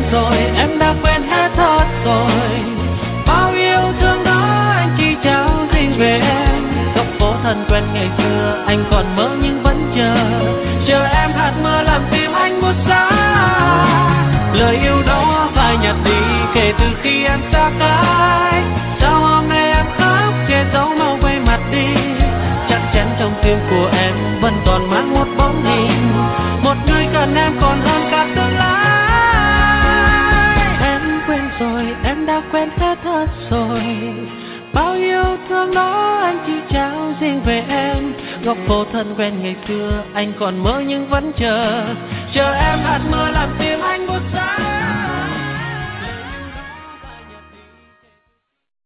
rồi, em đã quên hết thật rồi. Bao yêu thương đó anh chỉ trao riêng về em. Góc phố thân quen ngày xưa anh còn mơ nhưng vẫn chờ em hạt mưa làm tim anh buốt giá. Lời yêu đó phai nhạt đi kể từ khi em xa cách. Sao hôm nay em khóc che giấu mau quay mặt đi. Chắc chắn trong tim của em vẫn còn mang một bóng hình, một người cần em còn hơn cả tương lai. Em quên rồi, em đã quên hết thật rồi. Bao yêu thương đó anh chỉ trao riêng về em. Góc phố thân quen ngày xưa anh còn mơ nhưng vẫn chờ em hạt mưa làm tim